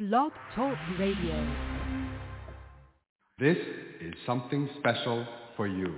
Blog Talk Radio. This is something special for you.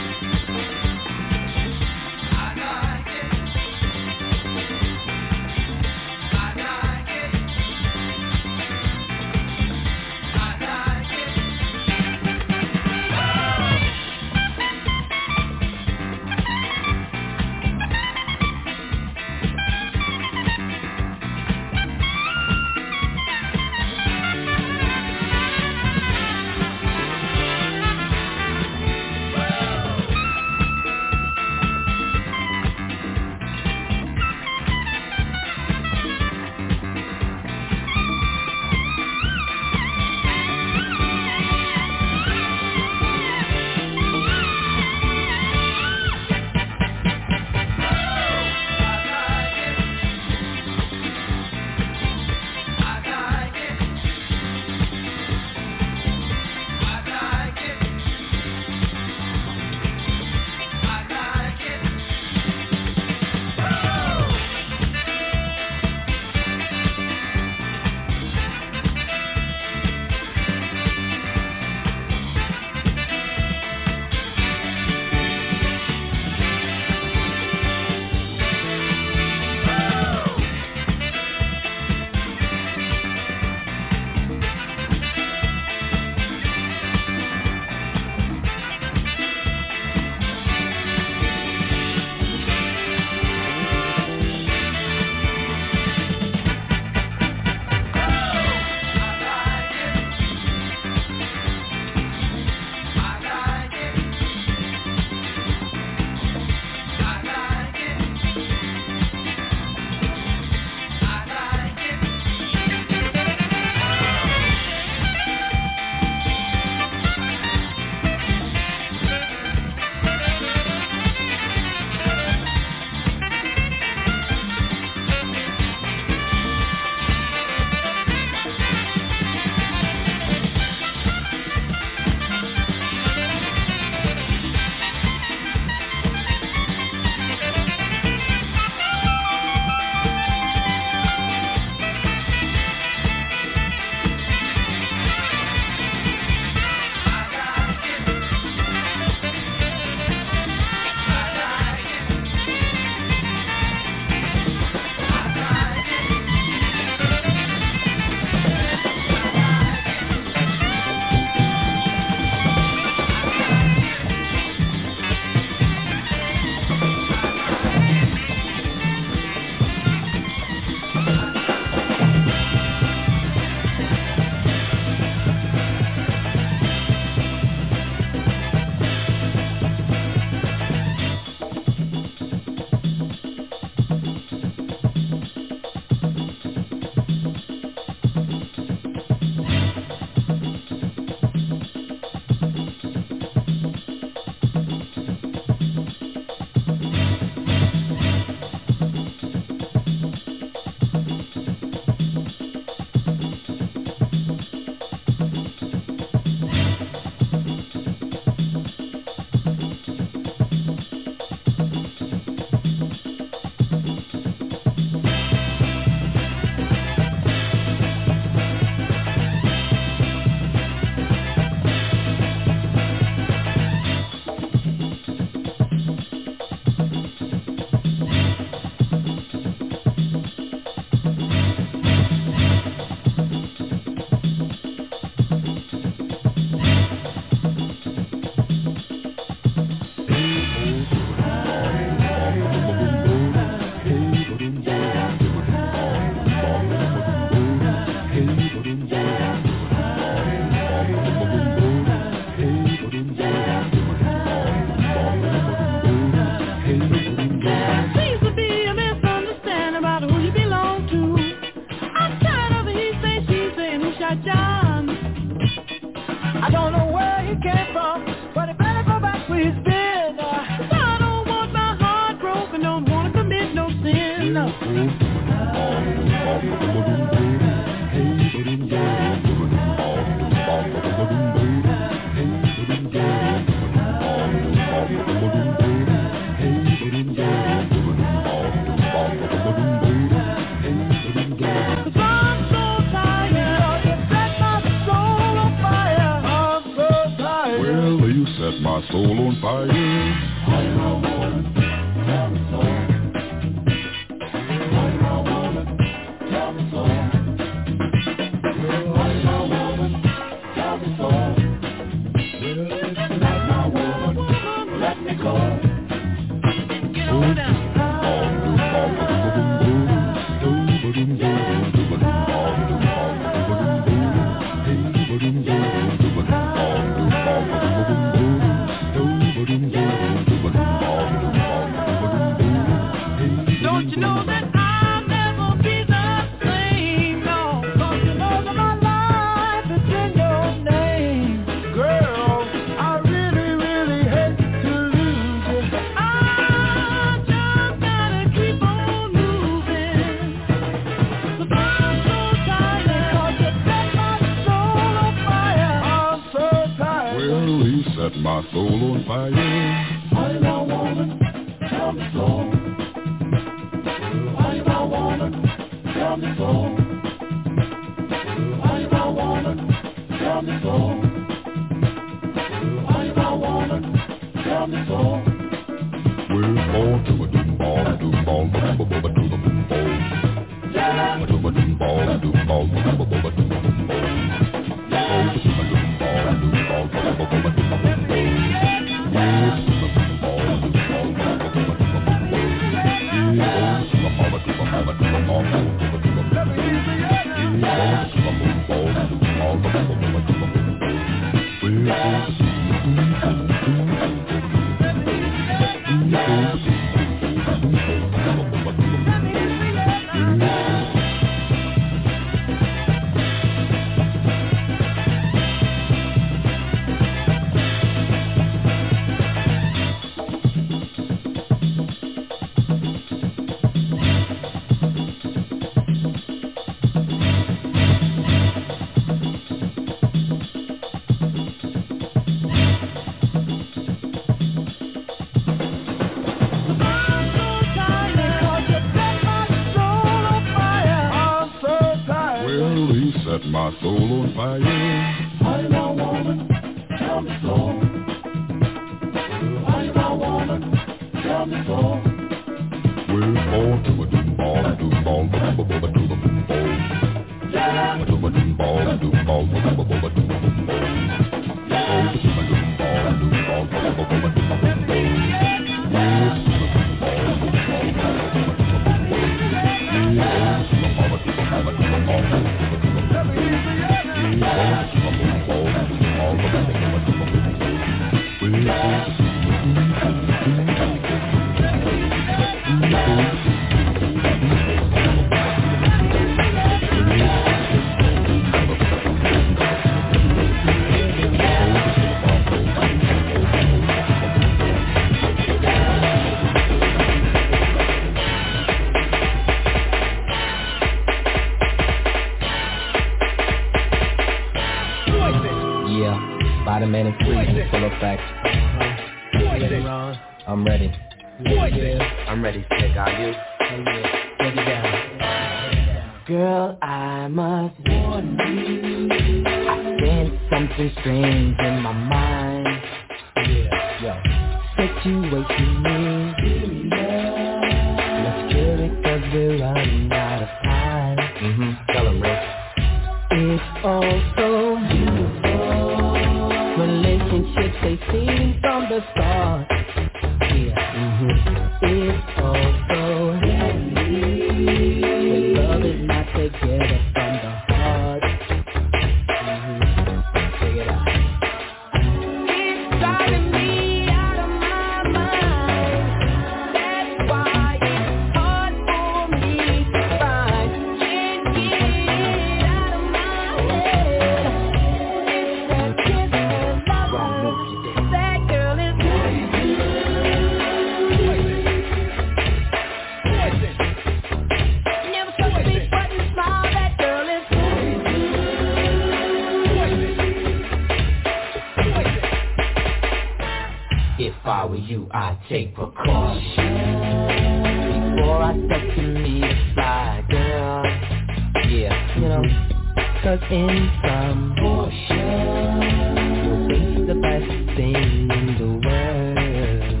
you, I take precaution before I step to meet a fly girl. Yeah, you know, 'cause in some portion, it's the best thing in the world.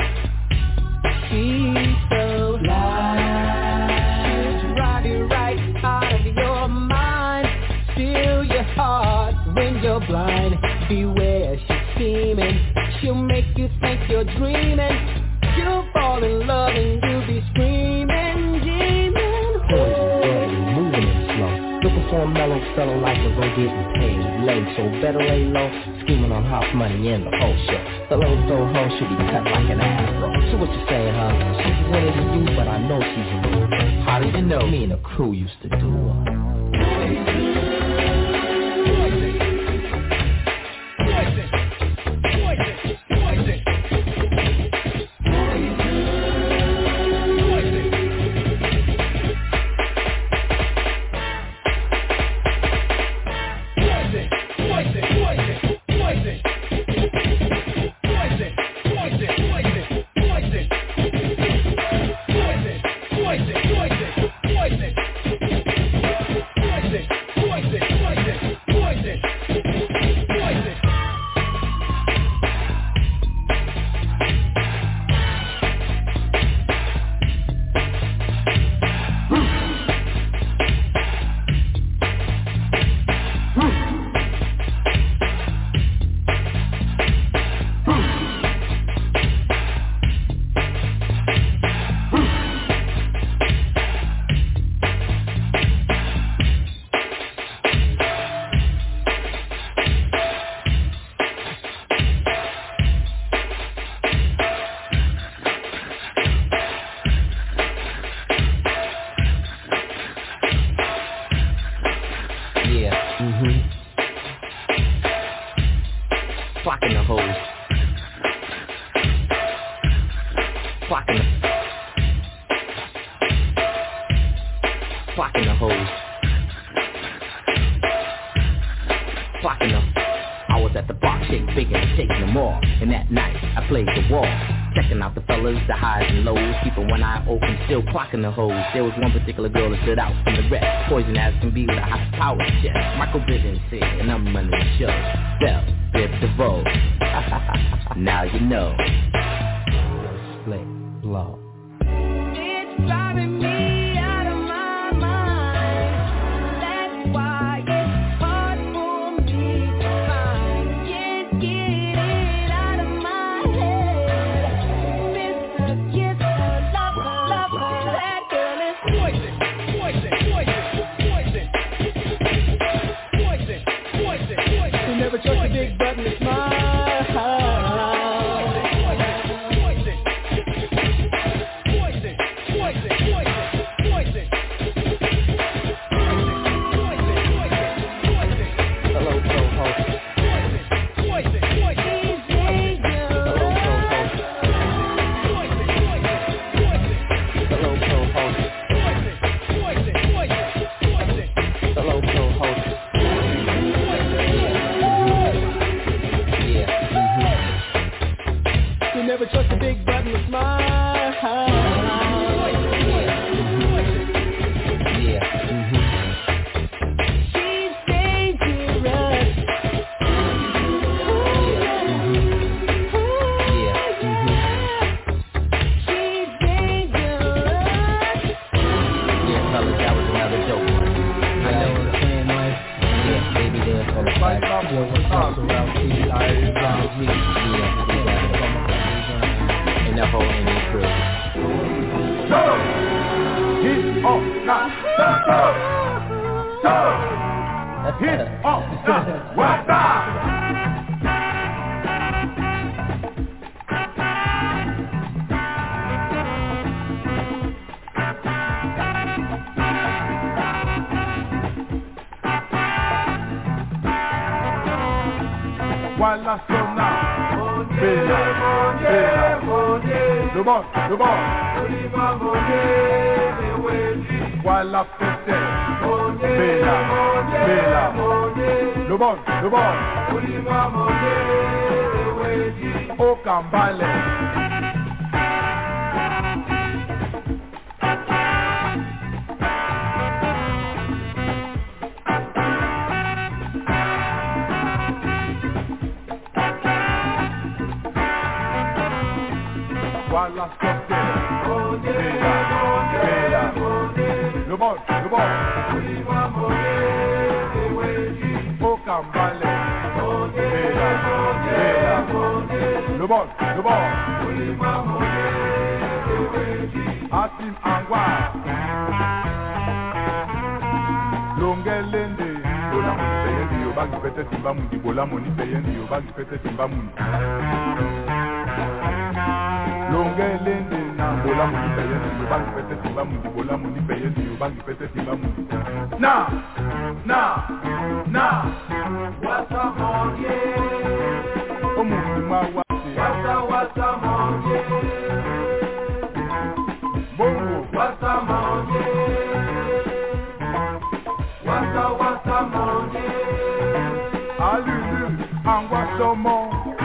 She's so fly, she'll drive you right out of your mind, steal your heart when you're blind. Beware, she's scheming, she'll make you think you're dreaming. You'll fall in love and you'll be screaming, demon. Boys are steady, moving it slow, looking for a mellow fellow like a road getting paid late. So better lay low, scheming on house money and the whole shit. The little soul hoe should be cut like an afro. So what you saying, huh? She's winning to you, but I know she's a rule. How do you know? Me and the crew used to do her. The hoes. There was one particular girl that stood out from the rest. Poison as can be with a high power chest. Michael Bivins said, and I'm running the show. Bell, Biv DeVoe. Now you know. Split, blow. It's driving me out of my mind. That's why it's hard for me to find. Can't get it out of my head. Mr. Kisser, lover. Never trust a big button to smile. Hello, co-host. Never trust a big button to smile. She's dangerous. She's dangerous. Yeah, fellas, that was another dope one. I know what I'm saying, Mike. Yeah, baby, there's all the fight. The whole any crew. So, hit off, not so. Hit off, not what's up? Voilà sonna, bella, bella. Le bon, voilà fête, bella, bella. Le bon, au Cambale, la sorcière. Le bon. Au Cambale. Le bon. Asim Angwa. Longelende. Bola moni peyendi yo bagi pete simba mundi. Bola moni peyendi yo bagi pete simba mundi. Longelende na bola moni peyendi yo bagi pete simba mundi. Bola moni peyendi yo bagi pete simba mundi. Na. Wasa monye. Omundi ma wase. Wasa monye. Bongo. Wasa monye. Wasa monye. Alulu angwa somo.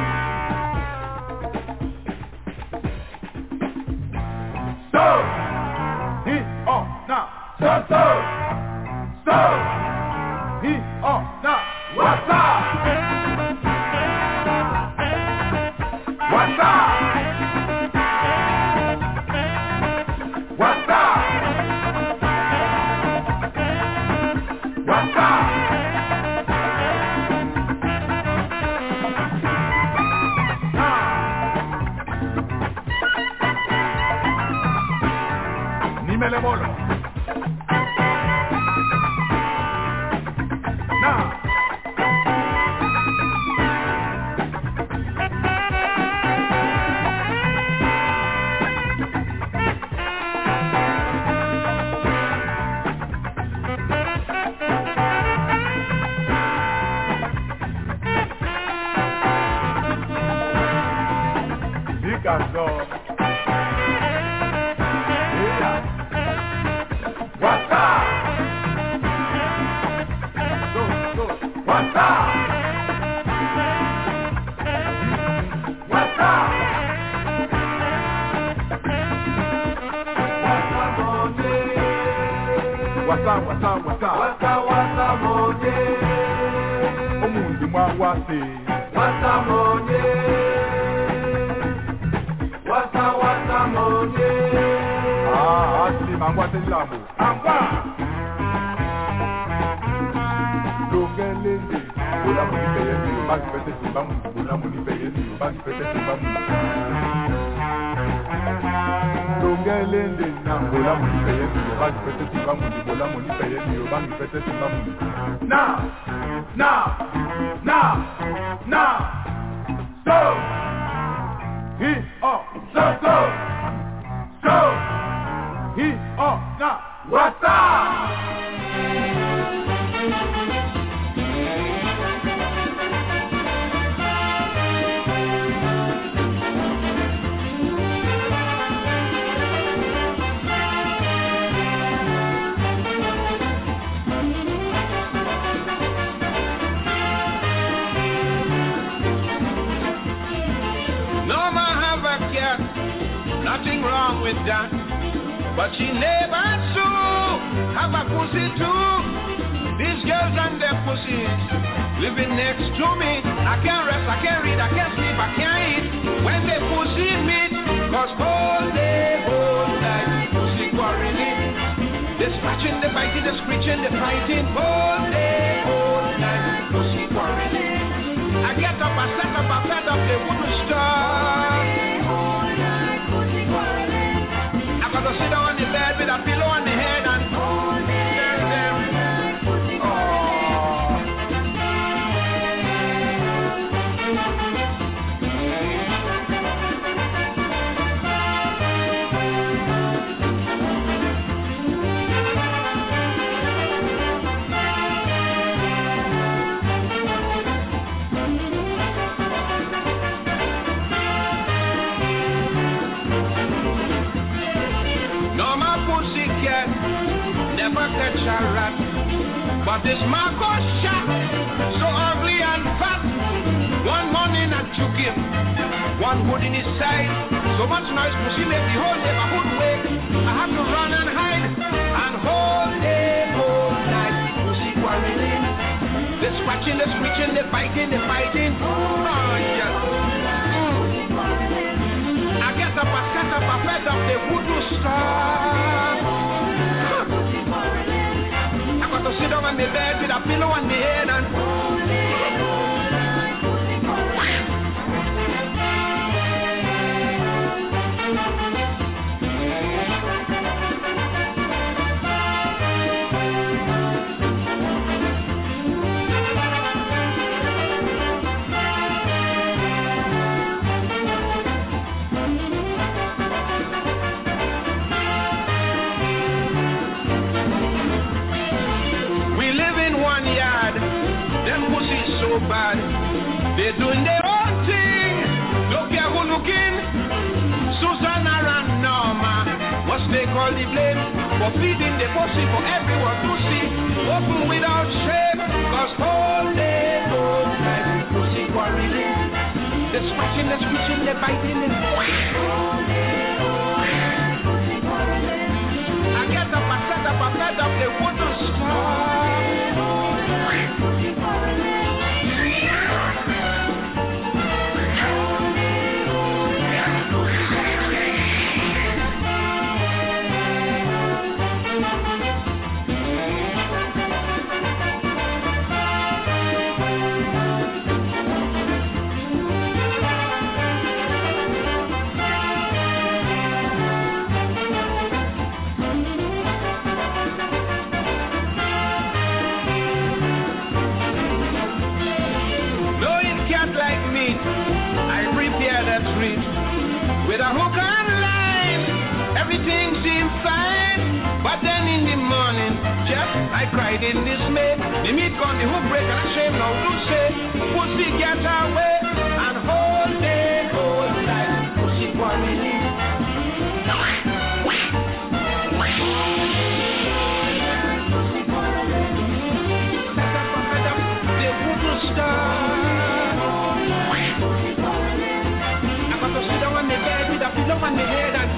So. He oh na. So. He oh na. Wasa. Nimele bolo. Wasa monye. Omundi mwa wase. Wasa monye. Wasa monye. Asli mangwa telamo. Angwa. Longelende. Bola moni peyendi yo bagi pete simba mundi. Bola moni peyendi yo bagi pete simba mundi. Longelende na bola moni peyendi yo bagi pete simba mundi. Bola moni peyendi yo bagi pete simba mundi. Na. So. He oh so. He oh na. Wasa. Nothing wrong with that, but she never should have a pussy too. These girls and their pussies living next to me. I can't rest, I can't read, I can't sleep, I can't eat when they pussy meet. Cause all day, all night, pussy quarreling. They're scratching, they're biting, they're screeching, they're fighting. All day, all night, pussy quarreling. I get up, I set up, I fed up, they wouldn't stop. I gotta sit down on the bed with a pillow on the head and hold them. Never catch a rat, but this Marco shot, so ugly and fat. One morning I took him, one hood in his side. So much noise, pussy made the whole neighborhood wake. I had to run and hide, and whole day, whole night, pussy quarreling. They're scratching, they're screeching, they're biting, they're fighting. Oh, yes. I get up, I set up, I fed up, they wouldn't stop. I got to sit down on the bed with a pillow on the head and so bad. They're doing their own thing. Look here who looking. Susanna and Norma. What they call the blame for feeding the pussy for everyone to see. Open without shame. Cause all they don't like pussy quarreling. They're scratching, they're screeching, they're biting and I get up, I set up, I fed up, they wouldn't stop. With a hook and line, everything seemed fine. But then in the morning, just I cried in dismay. The meat gone, the hook break, and I shame now to say, pussy get away and hold day, hold like pussy quarreling. They wouldn't stop. Sit down on the bed with a pillow on the head and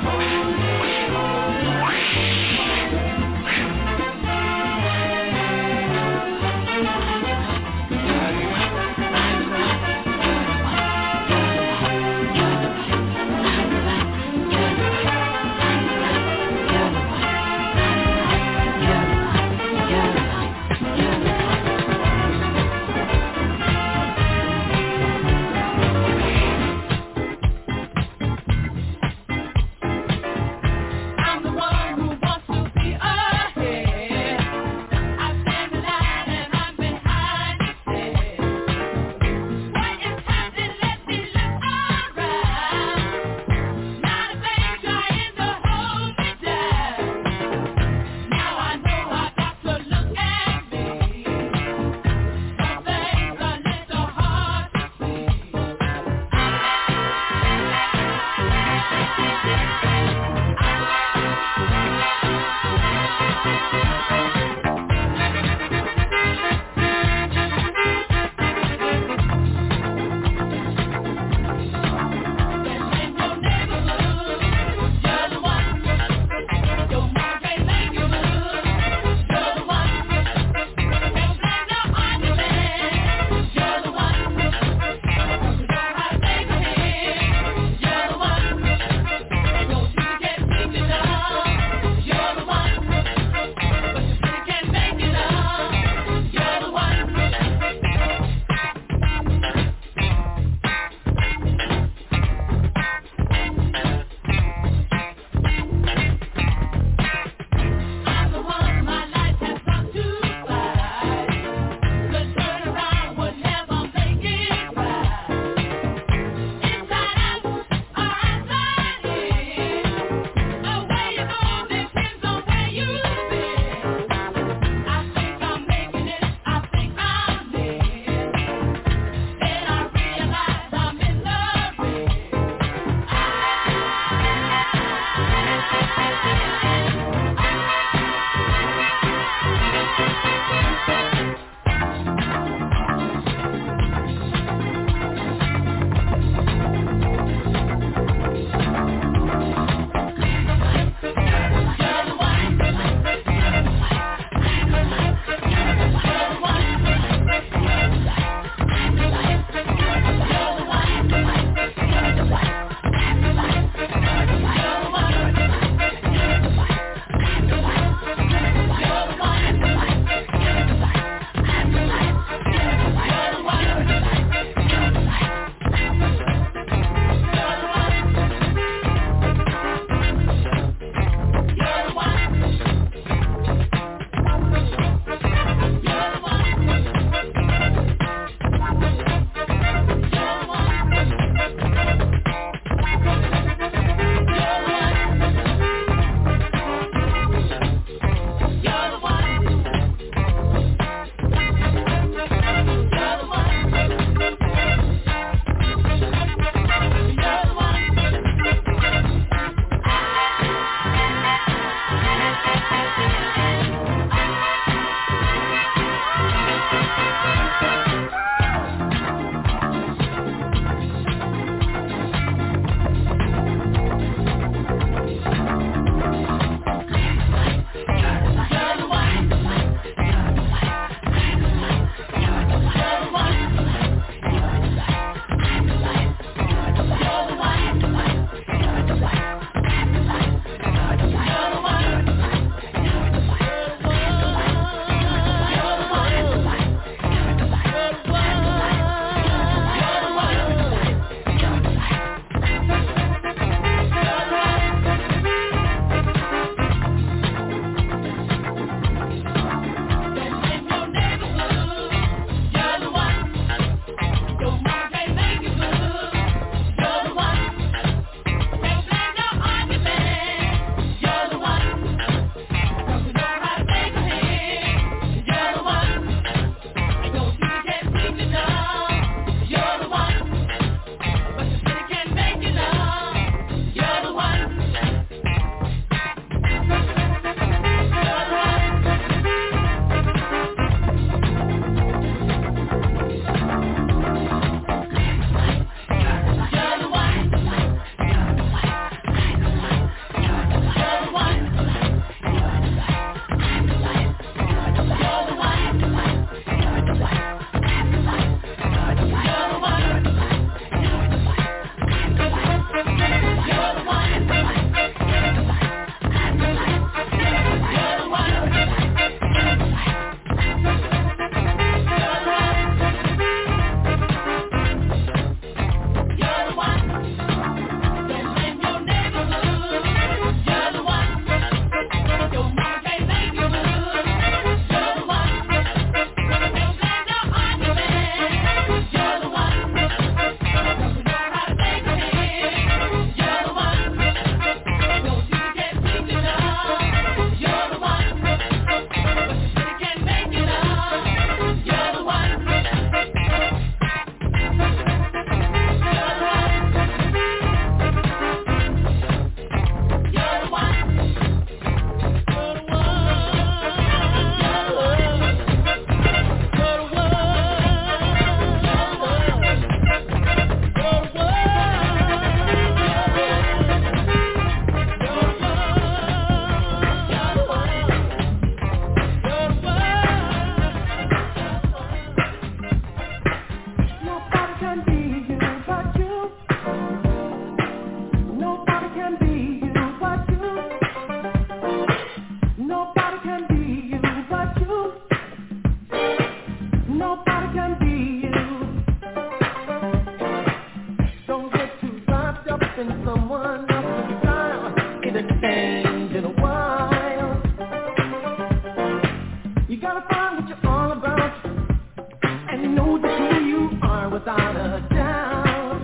gotta find what you're all about and know just who you are without a doubt.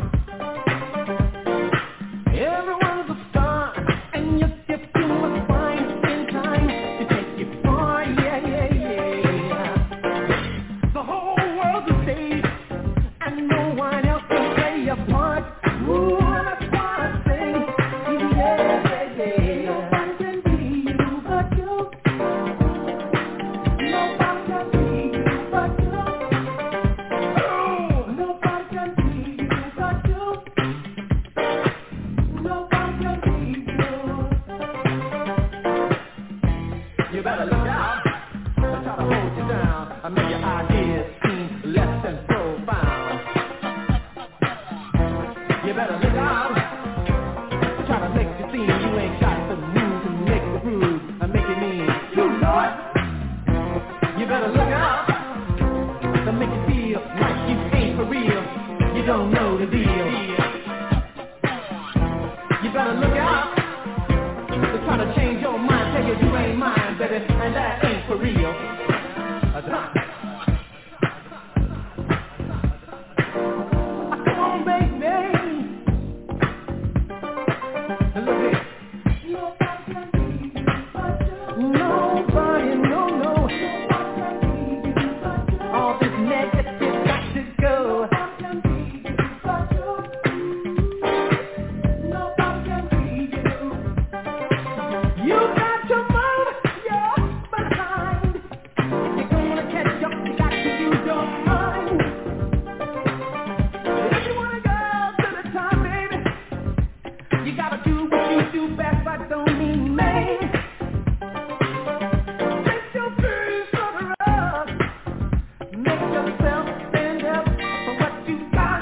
Everyone's a star, and your gift you must find in time to take you far. Yeah, yeah, yeah. The whole world's a stage, and no one else can play your part. Ooh, that's why I sing. Yeah, yeah, yeah. Nobody can be you but you. Nobody can be you but you. Oh, nobody can be you but you. Nobody can be you. You better look out. They'll try to hold you down. I make your ideas seem less than profound. You better look out. Try to make you seem you ain't got the moves and make the groove and make it mean you know it. You better look out. To make you feel like you ain't for real. You don't know the deal. You better look out. To try to change your mind, tell you you ain't mine, baby, and that ain't for real. Come on, baby. Look here. Nobody can be you but you. Nobody, no. Nobody can be you but you. All this negative got to go. Nobody can be you but you. Nobody can be you. You got to move your behind. If you're gonna catch up, you got to use your mind. If you wanna go to the top, baby, you gotta do what you do best. I don't mean made. Take your feet from the rough. Make yourself stand up for what you got.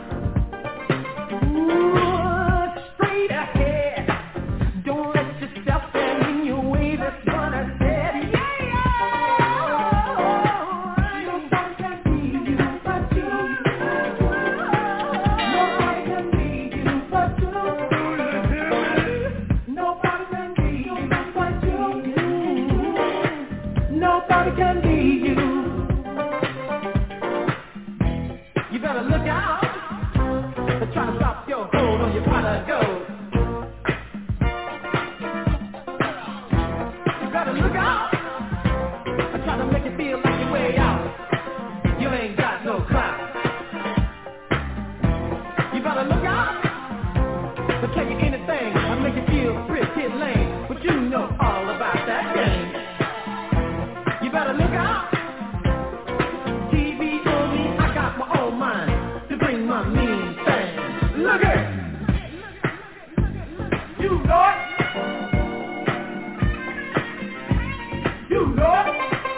Ooh, straight ahead. Don't let yourself stand in your way. That's what I said. Yeah. Nobody can be you but you. Nobody can be you but you. Nobody can be you but you. Nobody can be you. You better look out. They're trying to stop your hold on your pot of gold. You better look out. They're trying to make you feel like you're way out. You ain't got no clout. You better look out. They'll tell you anything. I'll make you feel pretty lame. But you know all about that game. You better look out. TV on me, I got my own mind to bring my mean thing. Look it. You know it. You know it.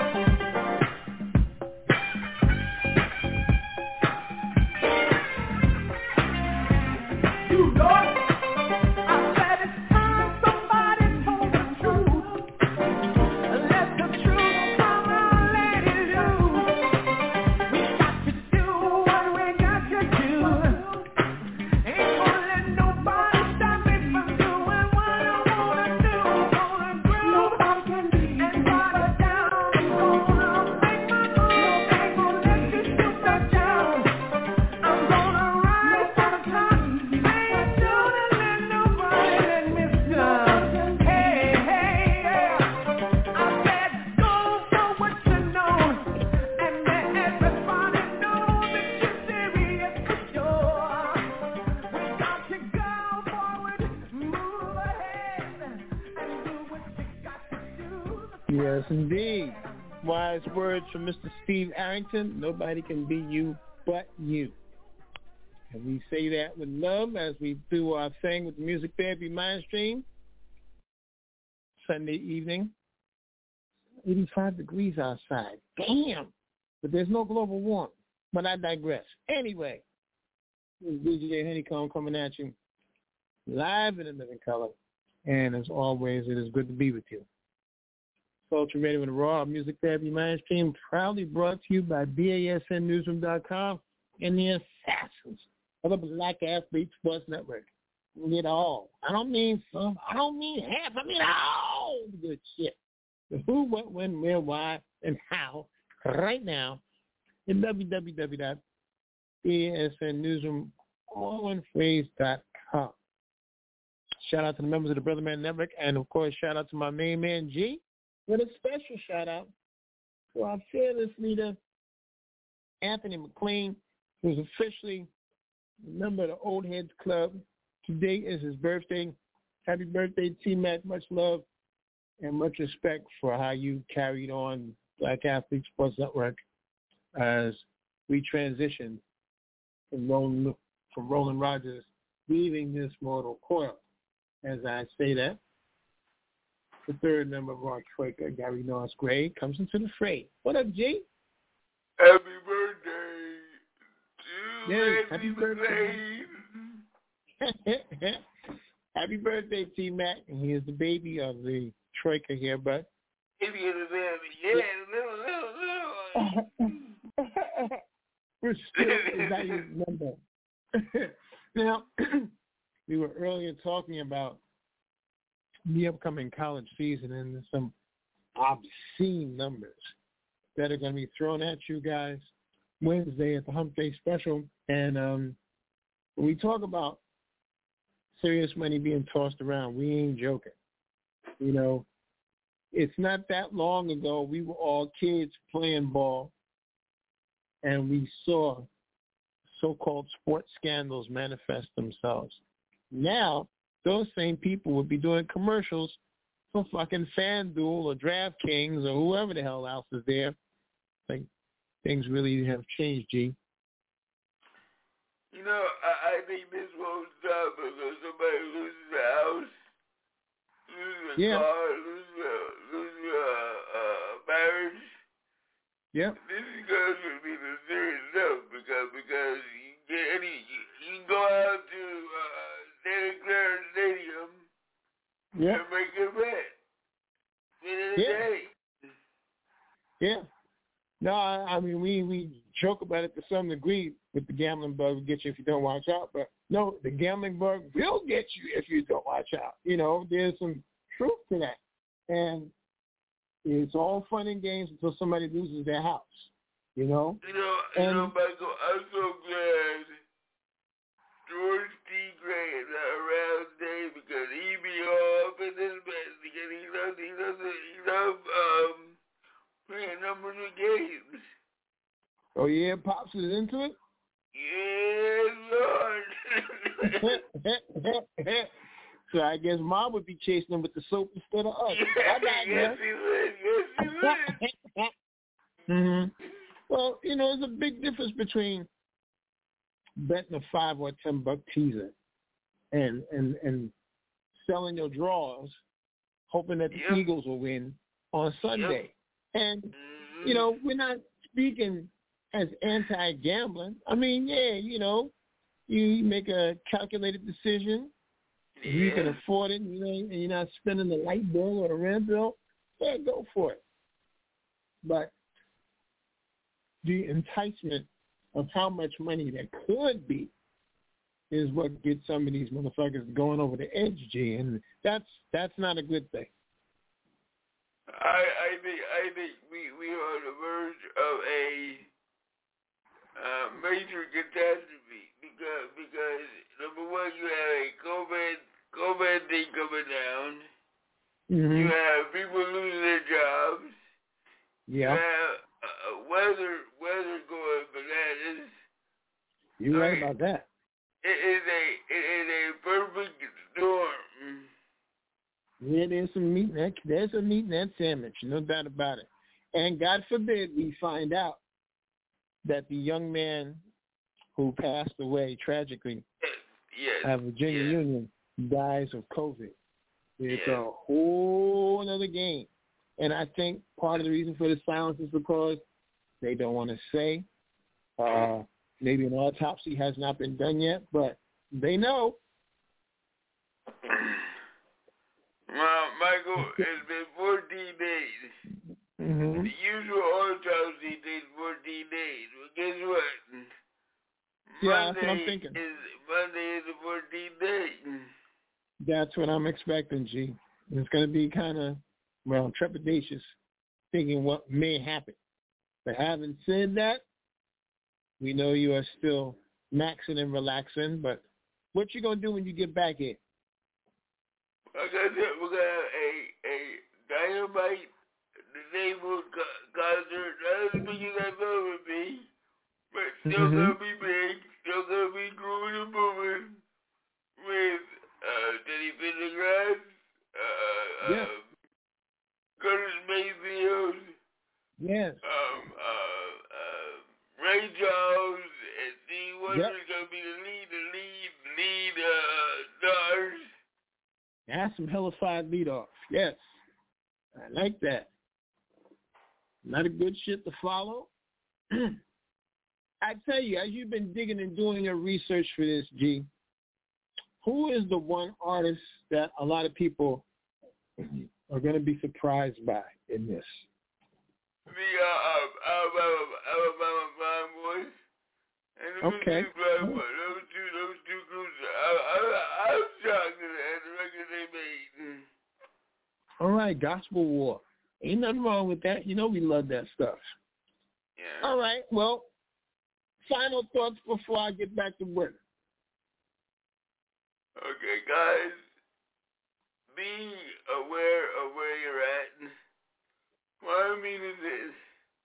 You know it. I said it's time somebody told the truth. Let the truth come out, let it loose. We got to do what we got to do. Ain't gonna let nobody stop me from doing what I wanna do. Gonna groove nobody can be and ride it down. Gonna make my move. Ain't gonna let you shoot that down. I'm gonna rise to the top. Ain't gonna let nobody let me down. Hey, yeah. I said go for what you know, and let everybody know that you're serious for sure. We got to go forward, move ahead, and do what you got to do. Yes, indeed. Wise words from Mr. Steve Arrington. Nobody can be you but you. And we say that with love as we do our thing with the Music Therapy Mindstream. Sunday evening. 85 degrees outside. Damn. But there's no global warming. But I digress. Anyway, this is DJ Honeycomb coming at you live in a living color. And as always, it is good to be with you. Sultry Radio and Raw Music Therapy Mindstream, proudly brought to you by BASNnewsroom.com and the Assassins of the Black Athlete Sports Network. You get all. I don't mean some. I don't mean half. I mean all the good shit. the who, what, when, where, why, and how right now in www.BASNnewsroom.com. Shout out to the members of the Brother Man Network, and of course, shout out to my main man G, with a special shout out to our fearless leader, Anthony McLean, who's officially a member of the Old Heads Club. Today is his birthday. Happy birthday, T-Mac. Much love and much respect for how you carried on Black Athlete Sports Network as we transition from Roland Rogers leaving this mortal coil. As I say that, the third member of our troika, Gary Norris Gray, comes into the fray. What up, G? Happy birthday to Yes, Anthony happy birthday. McLean. Happy birthday, T-Mac. And he is the baby of the troika here, but Baby of the baby, yeah, little. we're still a valued member. Now, we were earlier talking about the upcoming college season and some obscene numbers that are going to be thrown at you guys Wednesday at the Hump Day Special. And when we talk about serious money being tossed around, we ain't joking. You know, it's not that long ago we were all kids playing ball and we saw so-called sports scandals manifest themselves. Now, those same people would be doing commercials for fucking FanDuel or DraftKings or whoever the hell else is there. Like, things really have changed, G. You know, I think this won't stop because somebody loses a house, loses a car, loses a marriage. Yeah. This is going to be the serious stuff because you can go out to Santa Clara Stadium and make a bet. Yeah. No, I mean, we joke about it to some degree with the gambling bug will get you if you don't watch out. But, no, the gambling bug will get you if you don't watch out. You know, there's some truth to that. And it's all fun and games until somebody loses their house, you know? You know, Michael, I'm so glad George T. Gray is not around today because he be all up in this mess because he loves playing numbers of games. Oh, yeah? Pops is into it? Yes, Lord. So I guess Mom would be chasing him with the soap instead of us. Yes, he would. Mm-hmm. Well, you know, there's a big difference between betting a $5 or $10 teaser and selling your draws, hoping that the Eagles will win on Sunday. And, you know, we're not speaking as anti-gambling. I mean, yeah, you know, you make a calculated decision. If you can afford it, you know, and you're not spending the light bill or the rent bill, yeah, go for it. But the enticement of how much money there could be is what gets some of these motherfuckers going over the edge, G, and that's not a good thing. I think we are on the verge of a major catastrophe because number one, you have a COVID thing coming down. Mm-hmm. You have people losing their jobs. Yeah. You have weather going bananas. You're right about that. It is a perfect storm. Yeah, there's some meat in that sandwich, no doubt about it. And God forbid we find out that the young man who passed away tragically at Virginia Union dies of COVID. It's a whole other game. And I think part of the reason for the silence is because they don't want to say. Maybe an autopsy has not been done yet, but they know. Well, Michael, it's been 14 days. Mm-hmm. The usual autopsy takes 14 days. Well, guess what? Yeah, that's what I'm thinking. Monday is the 14th day. That's what I'm expecting, G. It's going to be kind of well, trepidatious, thinking what may happen. But having said that, we know you are still maxing and relaxing, but what you going to do when you get back in? Like I said, we're going to have a Dynamite disabled concert. Not as big as I thought it would be, but still going to be big, still going to be grooving and moving with Teddy Pendergrass, Curtis Mayfield, yes, Ray Charles, and Steve Wonder is going to be the lead stars. That's some hellified lead off. Yes. I like that. Not a good shit to follow. I tell you, as you've been digging and doing your research for this, G, who is the one artist that a lot of people are going to be surprised by in this? The Alabama Blind Boys. And the Mississippi Blind Boys. Those two groups. I'm shocked at the record they made. All right, Gospel War. Ain't nothing wrong with that. You know we love that stuff. Yeah. All right, well, final thoughts before I get back to work. Okay, guys, be aware of where you're at. What I mean is this.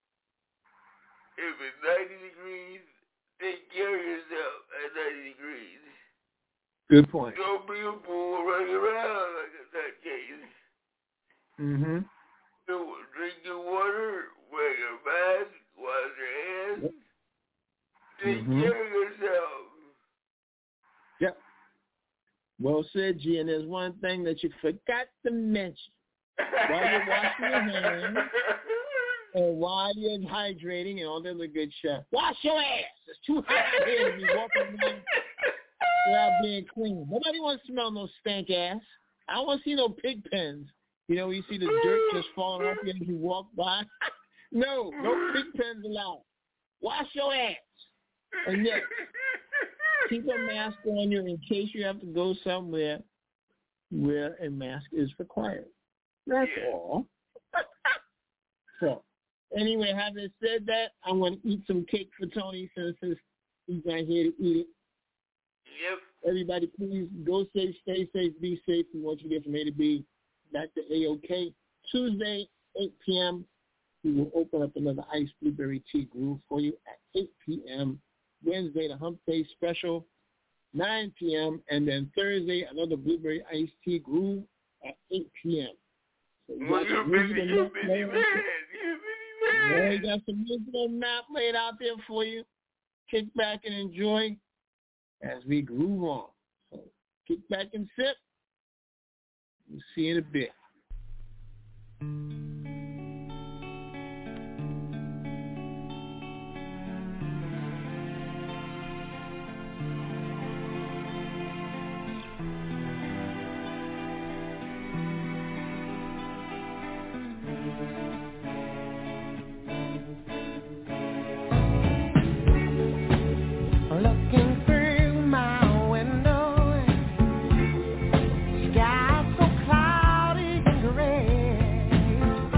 If it's 90 degrees, take care of yourself at 90 degrees. Good point. Don't be a fool running around like in that case. Mm-hmm. Drink your water, wear your mask, wash your hands. Take care of yourself. Yep. Well said, G. And there's one thing that you forgot to mention. While you're washing your hands and while you're hydrating and all that other good stuff, wash your ass. It's too hot out here to be walking around without being clean. Nobody wants to smell no stank ass. I don't want to see no pig pens. You know, you see the dirt just falling off you as you walk by. No pig pens allowed. Wash your ass. And yes, keep a mask on you in case you have to go somewhere where a mask is required. That's all. So, anyway, having said that, I'm going to eat some cake for Tony since he's not here to eat it. Yep. Everybody, please go safe, stay safe, be safe. We want you to get from A to B back to A-OK. Tuesday, 8 p.m., we will open up another iced blueberry tea groove for you at 8 p.m. Wednesday, the Hump Day special, 9 p.m. And then Thursday, another blueberry iced tea groove at 8 p.m. So you're busy man. Yeah, we got some musical map laid out there for you. Kick back and enjoy as we groove on. So kick back and sip. We'll see you in a bit. Looking through my window, sky so cloudy and gray.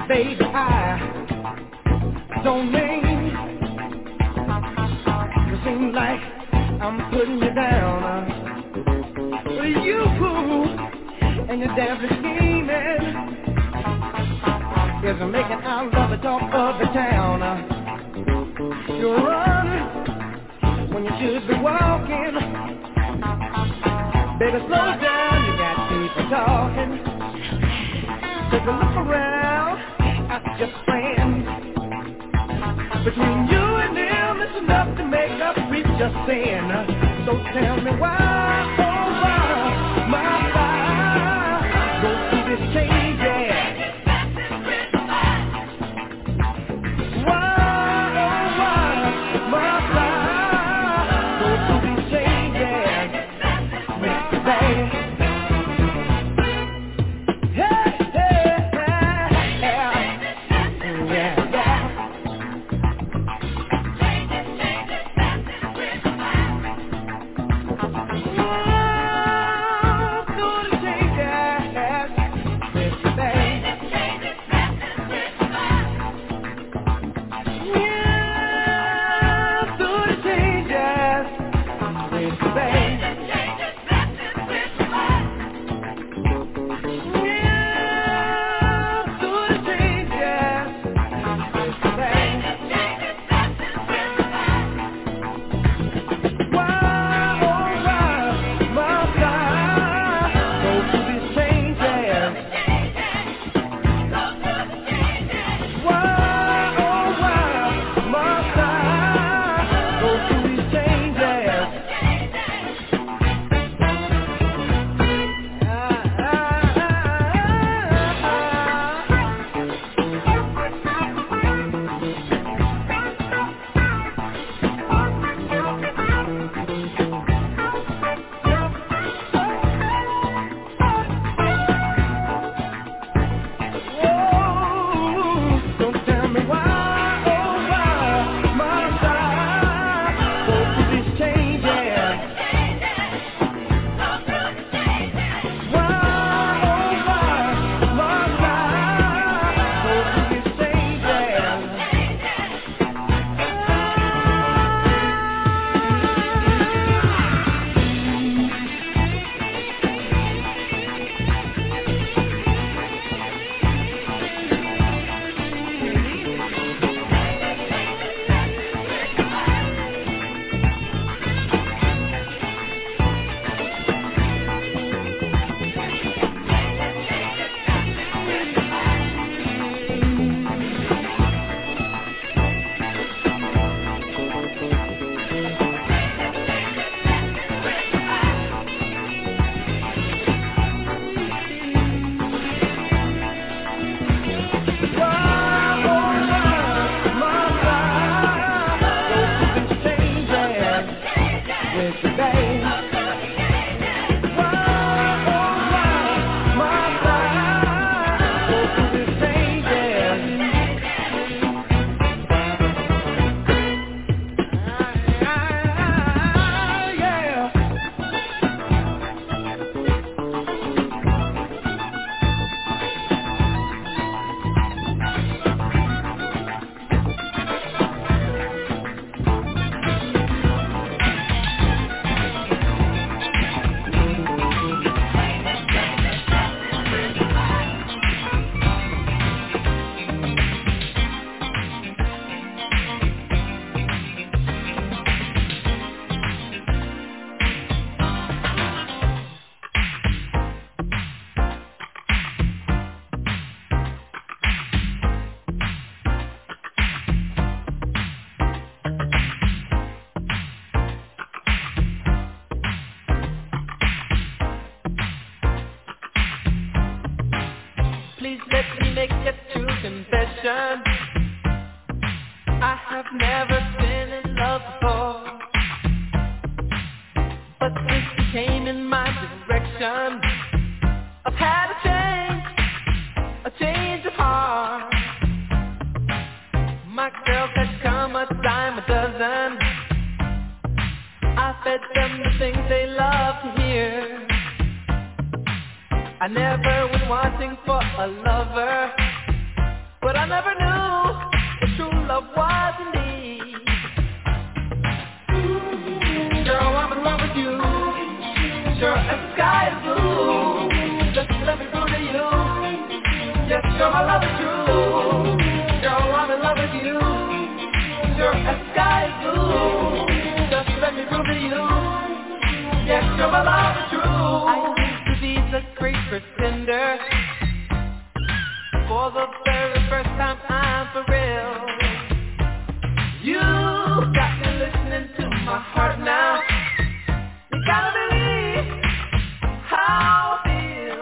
baby, I don't mean it seems like I'm putting you down. But you and your damn scheming is making our love the talk of the town. You run when you should be walking. Baby, slow down, you got people talking. Take a look around, ask your friends. Between you and them, it's enough to make up with your sin. So tell me why, oh why, my fire, go through this change, yeah. Why, oh why, my fire, go through this change, yeah. Mr. Baby. Please let me make a true confession. I have never been in love before, but since you came in my direction, I've had a change of heart. My girls had come a dime a dozen. I fed them the things they love to hear. I never was wanting for a lover. but I never knew what true love was indeed. Girl, I'm in love with you. Sure as the sky is blue. Just let me prove to you. Yes, girl, my love is true. Girl, I'm in love with you. Sure as the sky is blue. Just let me prove to you. Yes, girl, my love is true. I used to be the great pretender. For the very first time, I'm for real. You got me listening to my heart now. You gotta believe how I feel.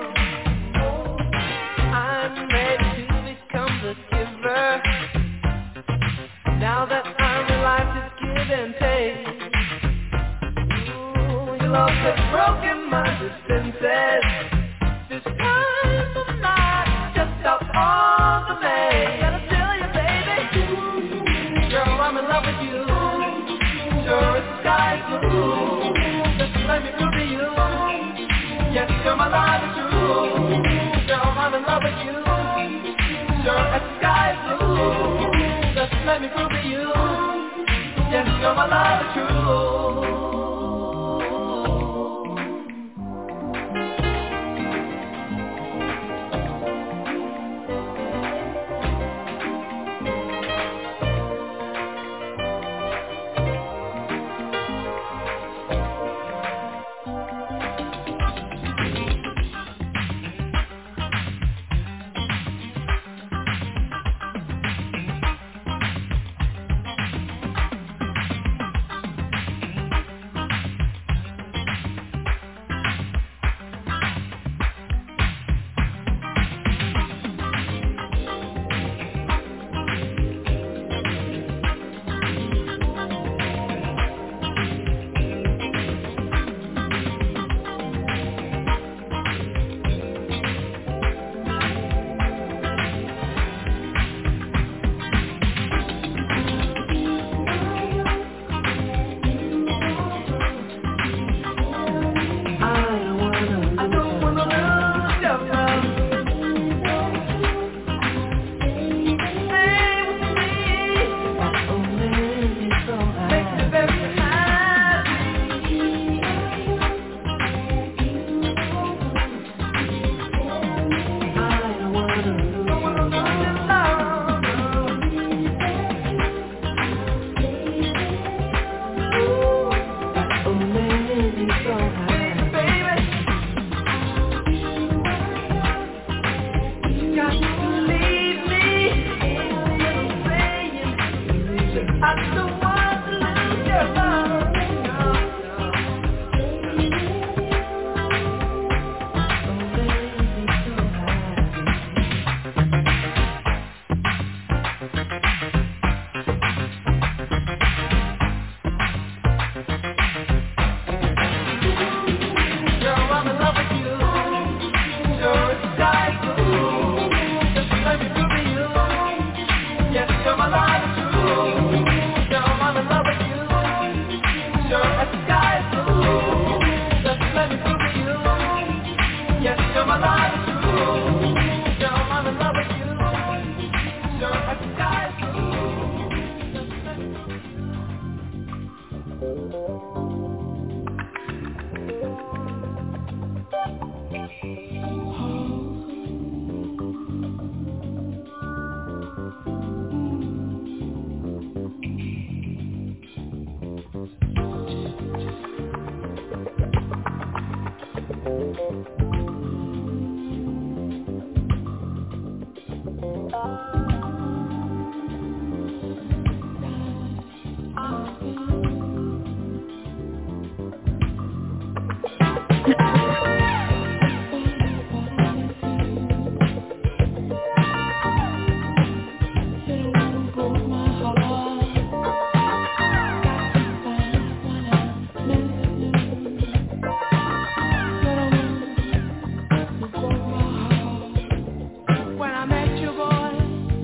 I'm ready to become the giver. Now that I realize it's give and take. Ooh, your love has broken my defenses. This time I'm not just out on the main. Gotta tell you, baby, girl, I'm in love with you. Sure as the sky's blue. Just let me prove to you. Yes, girl, my love is true. Girl, I'm in love with you. Sure as the sky's blue. Just let me prove to you. Yes, girl, my love is true. When I met you, boy,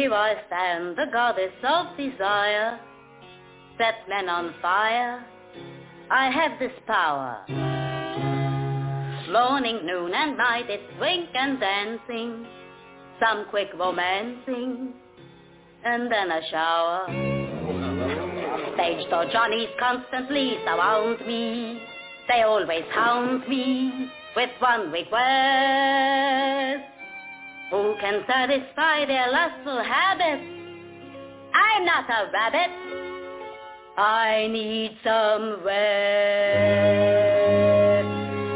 here I stand, the goddess of desire, set men on fire. I have this power. Morning, noon, and night, it's swing and dancing, some quick romancing, and then a shower. Stage door Johnnies constantly surround me. They always hound me with one request. Who can satisfy their lustful habits? I'm not a rabbit. I need some rest.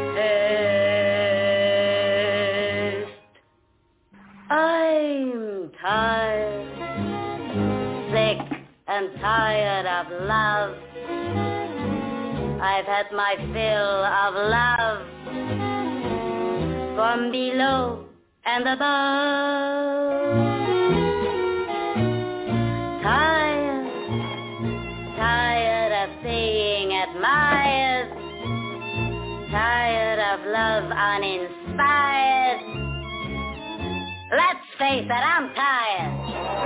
I'm tired, sick and tired of love. I've had my fill of love from below and above. Tired of being admired, tired of love uninspired. Let's face it, I'm tired.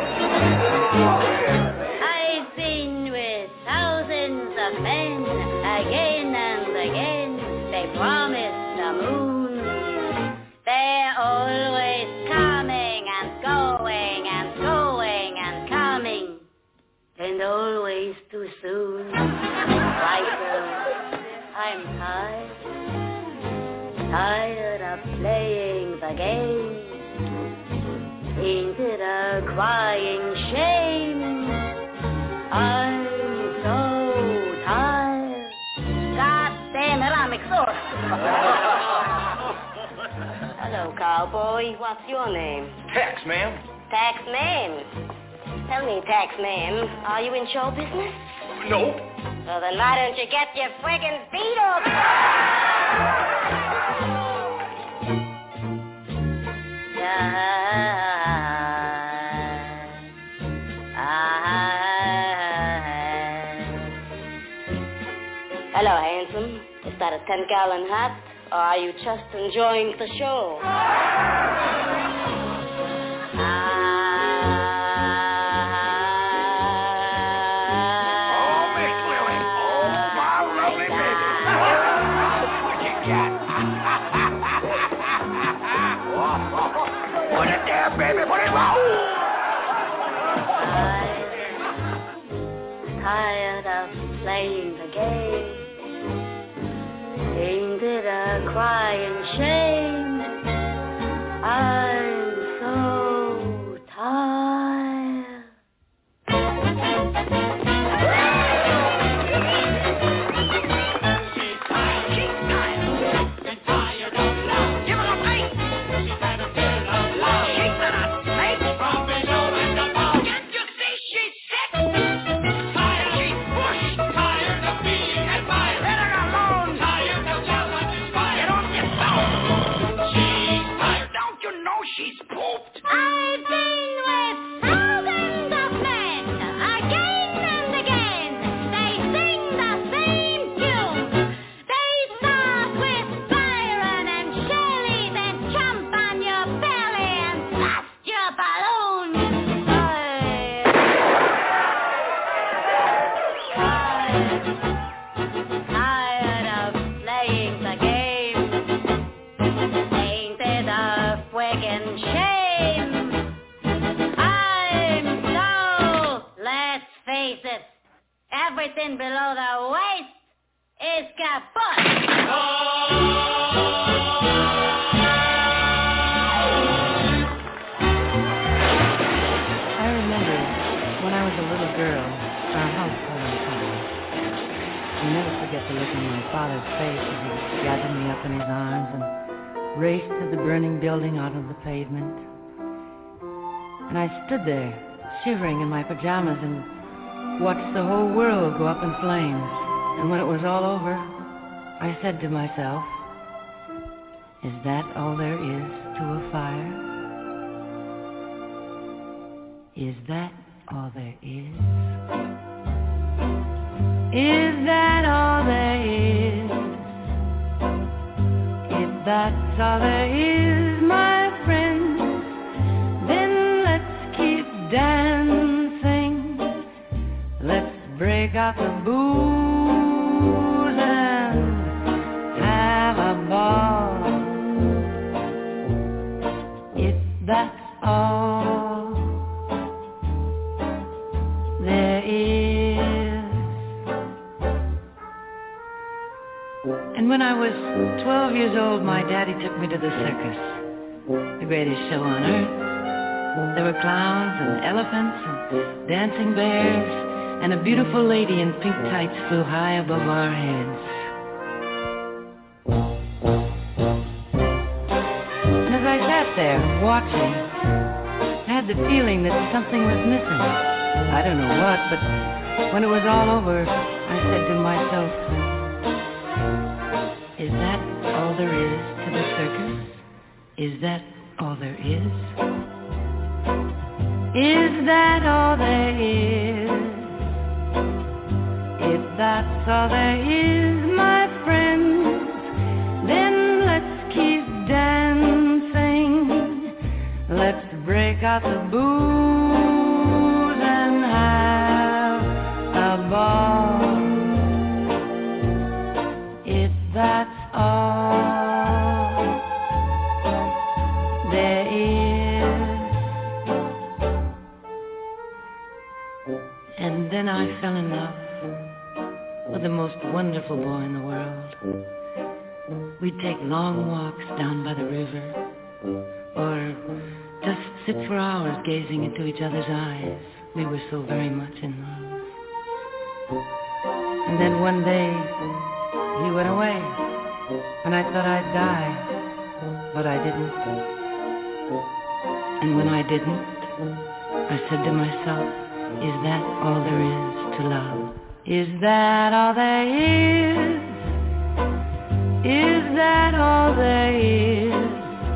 I've been with thousands of men again and again. They promise the moon. They're always coming and going and going and coming, and always too soon. Michael, I'm tired of playing the game. Ain't it a crying shame? I'm so tired. God damn it, I'm exhausted. Hello, cowboy. What's your name? Tex, ma'am. Tex, ma'am. Tell me, Tex, ma'am, are you in show business? Nope. Well, then why don't you get your friggin' feet up? Hello, handsome. Is that a 10-gallon hat, or are you just enjoying the show? Oh, Miss Lily. Oh, my lovely baby. What you got? Put it there, baby. Put it low. Tired of playing the game. Ain't it a crying shame? I'm so tired. She's tired. Been tired of love. Give her a pint. She's had a fill of love. She's had a snake from below and above. Can't you see she's sick? Tired, she's pushed. Tired of being admired. Let her alone. Tired of jealous inspired. Get off your phone. She's tired. Don't you know she's pooped? I've been with thousands of men, again and again. They sing the same tune. They start with Byron and Shelley, then jump on your belly and blast your balloon. Tired of playing the game. Ain't it a friggin' shame? I'm so, let's face it, everything below the waist is kaput. I remember when I was a little girl, our house caught on fire. I'll never forget the look on my father's face as he gathered me up in his arms and raced to the burning building out on the pavement. And I stood there, shivering in my pajamas, and watched the whole world go up in flames. And when it was all over, I said to myself, is that all there is to a fire? Is that all there is? Is that all there is? If that's all there is, my friend, then let's keep dancing break out the booze and have a ball. If that's all there is. And when I was 12 years old, my daddy took me to the circus, the greatest show on earth. There were clowns and elephants and dancing bears, and a beautiful lady in pink tights flew high above our heads. And as I sat there watching, I had the feeling that something was missing. I don't know what, but when it was all over, I said to myself, is that all there is to the circus? Is that all there is? Is that all there is? If that's all there is, my friends, then let's keep dancing. Let's break out the booze and have a ball. If that's all there is. And then I fell in love with the most wonderful boy in the world. We'd take long walks down by the river, or just sit for hours gazing into each other's eyes. We were so very much in love. And then one day, he went away, and I thought I'd die, but I didn't. And when I didn't, I said to myself, is that all there is to love? Is that all there is? Is that all there is?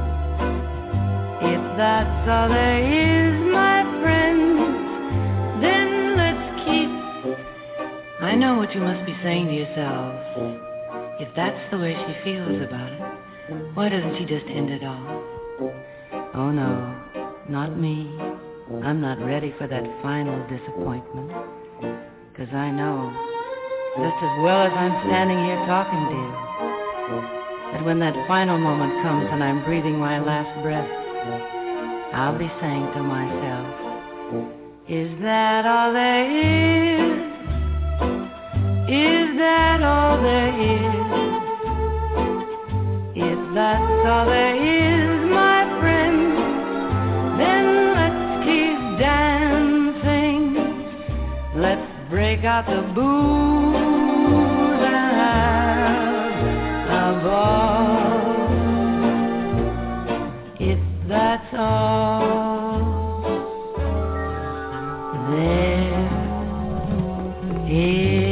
If that's all there is, my friends, then let's keep. I know what you must be saying to yourselves. If that's the way she feels about it, why doesn't she just end it all? Oh no, not me. I'm not ready for that final disappointment. 'Cause I know, just as well as I'm standing here talking to you, that when that final moment comes and I'm breathing my last breath, I'll be saying to myself, is that all there is? Is that all there is? If that's all there is, my friend, then let's keep dancing. Let's break out the booze and have a ball. If that's all there is.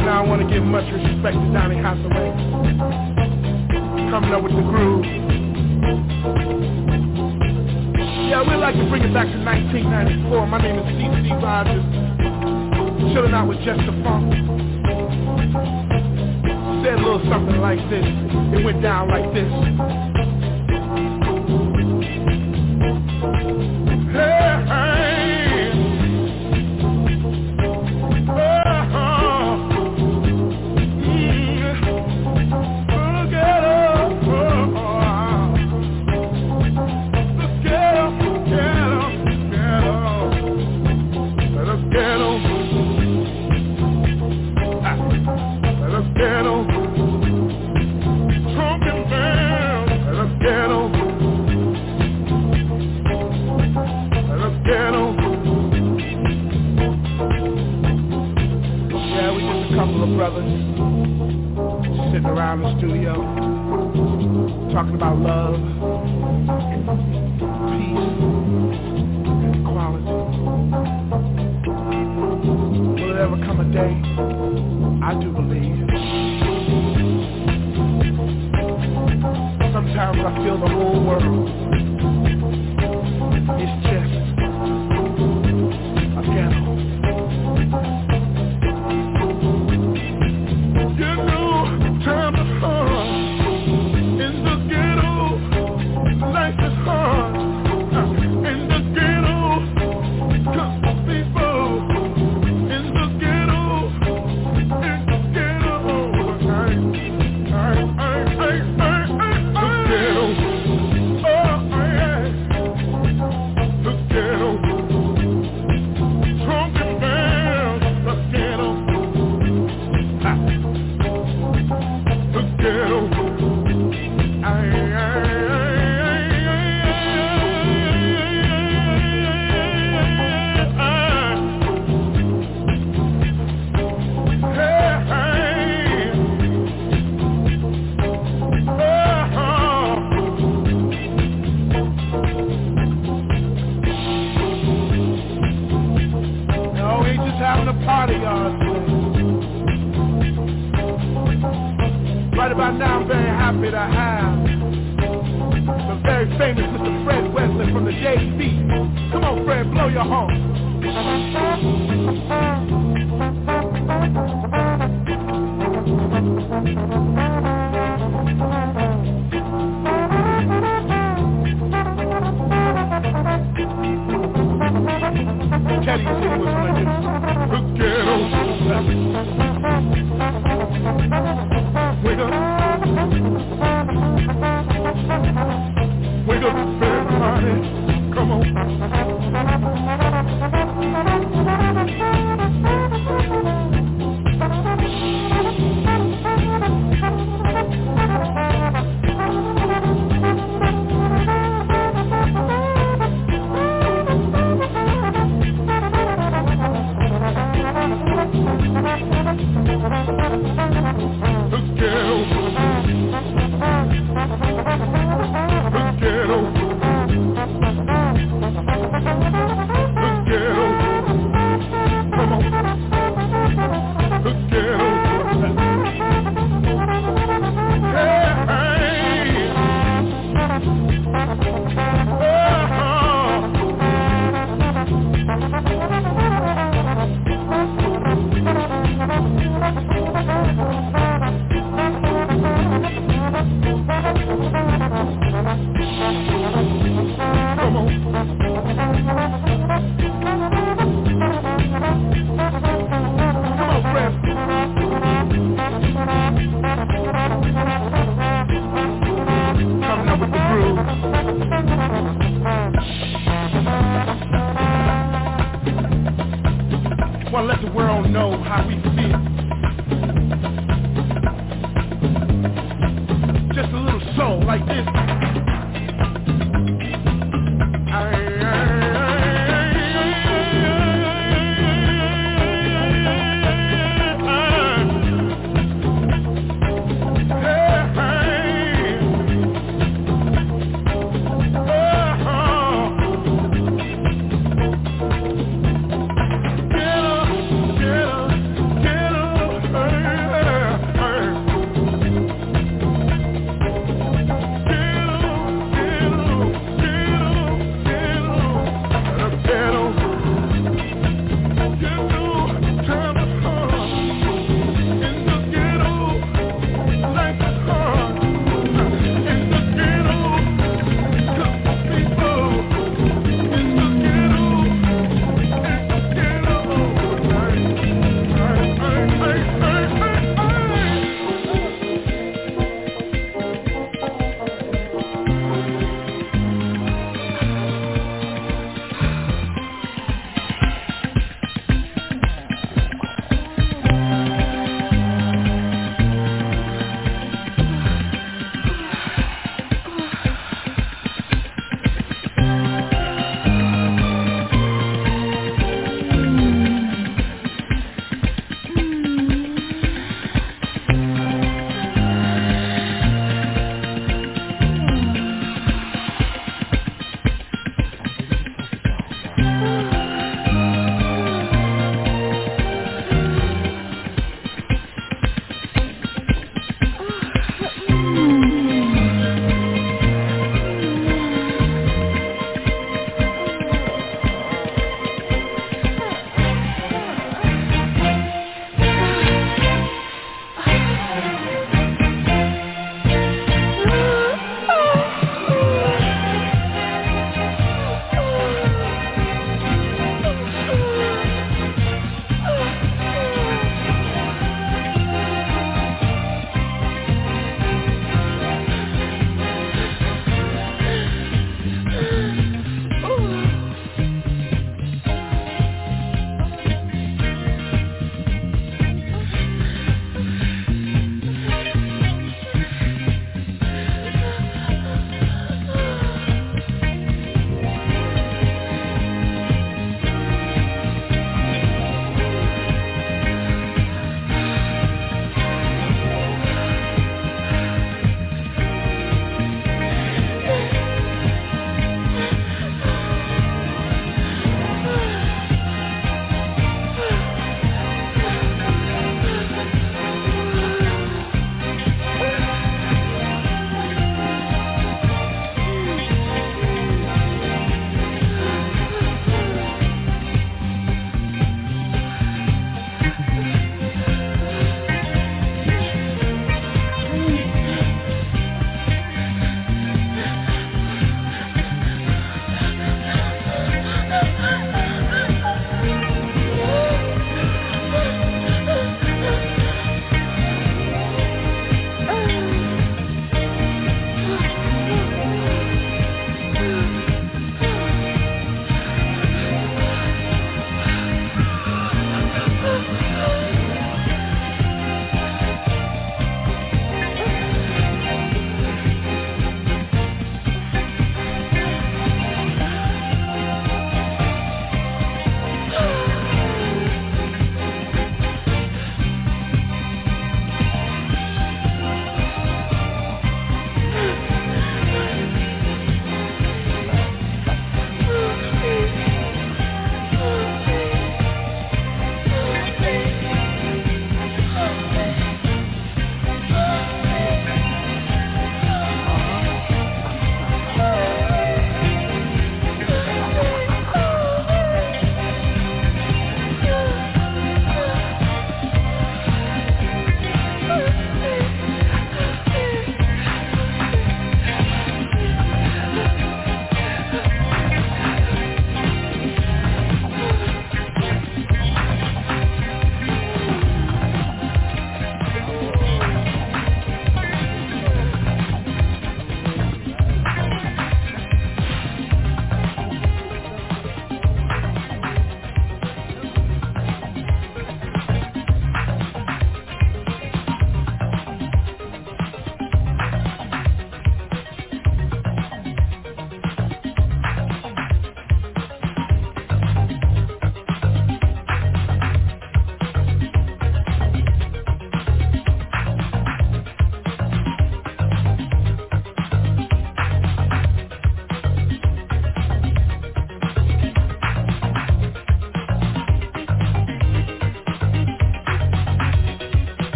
about now, I want to give much respect to Donny Hathaway. Coming up with the groove. Yeah, we'd like to bring it back to 1994. My name is C.C. Rogers. Chilling out with Jester Funk. Said a little something like this. It went down like this. Hey, hey. Brothers sitting around the studio talking about love, peace, and equality. Will it ever come a day? I do believe. Sometimes I feel the whole world is just a ghetto. Get up,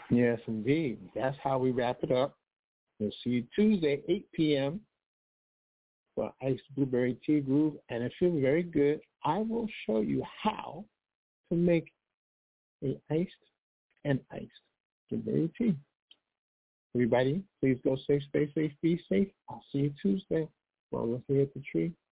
Yes, indeed. That's how we wrap it up. We'll see you Tuesday, 8 p.m. for Iced Blueberry Tea Groove, and it feels very good. I will show you how to make an iced blueberry tea. Everybody, please go safe, stay safe, be safe. I'll see you Tuesday while we're here at the tree.